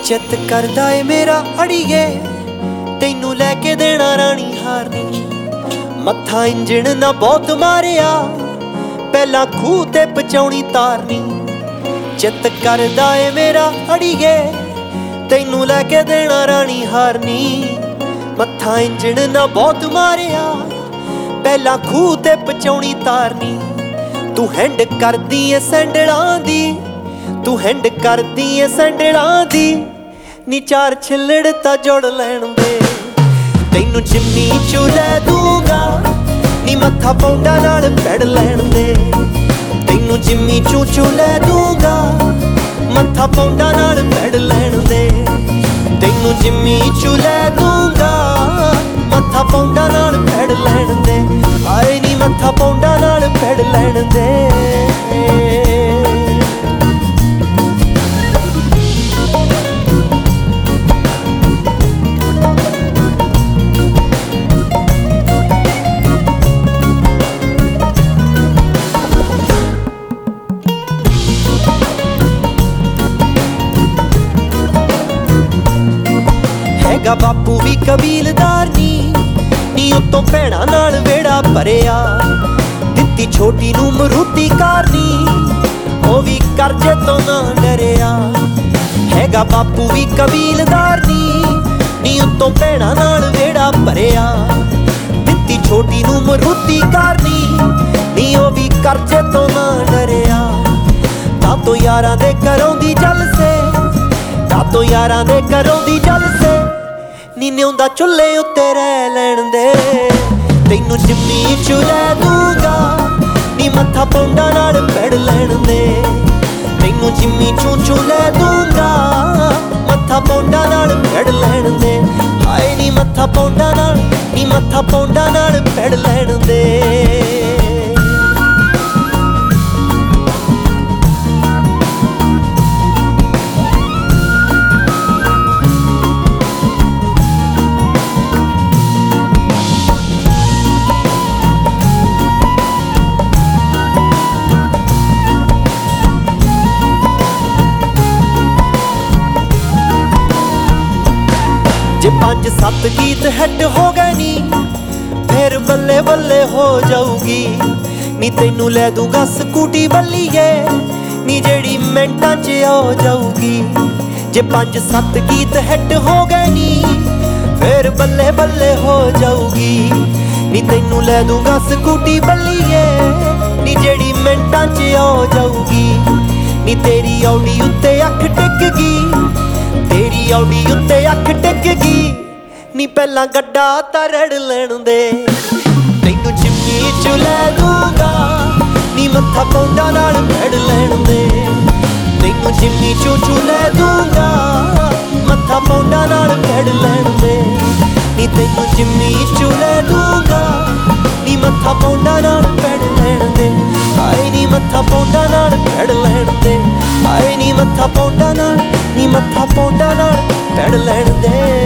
चित करदा ए मेरा अड़िए तैनू लैके देना रानी हारनी। मत्था इंजन ना बहुत मारिया पहला खूह ते पहुंचाउणी तारनी। चित करदा ए मेरा अड़िए तैनू लैके देना रानी हारनी। मत्था इंजन ना बहुत मारिया पहला खूह ते पहुंचाउणी तारनी। तू हैंड करदी ए सैंडलां दी, तू हैंड करदी ए सैंडलां दी, नी चार छिल्लड़ तां जोड़ लैण दे। तैनू जिम्मी चू लै दूंगा नी मत्था पौंडा नाल पैड़ लैण दे। तैनू जिम्मी चू लै दूंगा मत्था पौंडा नाल पैड़ लैण दे। तैनू जिम्मी चू लै दूंगा मत्था पौंडा नाल पैड़ लैण दे। आए नी मत्था पौंडा नाल पैड़ लैण दे। हैगा बापू भी कबीलदार नी उत्तों भैणां नाल वेड़ा भरिया। दित्ती छोटी नूं मरूती कारनी ओ भी करजे तो ना डरिया। हैगा बापू भी कबीलदार नी उत्तों भैणां नाल वेड़ा भरिया। दित्ती छोटी नूं मरूती कारनी नी ओ भी करजे तो ना डरिया। तातो यारां दे घरों दी जलसे, तातो यारां दे घरों दी जलसे, नी न्योंदा चुल्हे उत्ते रह लैण दे। तैनू जिम्मी चू लै दूंगा नी मत्था पौंडा नाल पैड़ लैण दे। तैनू जिम्मी चू लै दूंगा मत्था पौंडा नाल पैड़ लैण दे। हाए नी मत्था पौंडा नाल, नी मत्था पौंडा नाल पैड़ लैण दे। जे 5-7 गीत हैड हो गए नी फिर बल्ले बल्ले हो जाऊगी। नी तैनू लै दूंगा स्कूटी बल्लीए नी जेड़ी मिंटां च हो जाऊगी। जे 5-7 गीत हैड हो गए नी फिर बल्ले बल्ले हो जाऊगी। नी तैनू लै दूंगा स्कूटी बल्लीए नी जेड़ी मिंटां च हो जाऊगी। नी तेरी औडी उत्ते अख टिक गई, तेरी औडी उत्ते अख टिक गई, नी पहला गड्डा तां रड़ लैण दे। तैनू जिम्मी चू लै दूंगा नी मत्था पौंडा नाल पैड़ लैण दे। तैनू जिम्मी चू लै दूंगा मत्था पौंडा नाल पैड़ लैण दे। नी तैनू जिम्मी चू लै दूंगा नी मत्था पौंडा नाल पैड़ लैण दे। आए नी मत्था पौंडा नाल पैड़ लैण दे। आए नी मत्था पौंडा नाल, नी मत्था पौंडा नाल पैड़ लैण दे।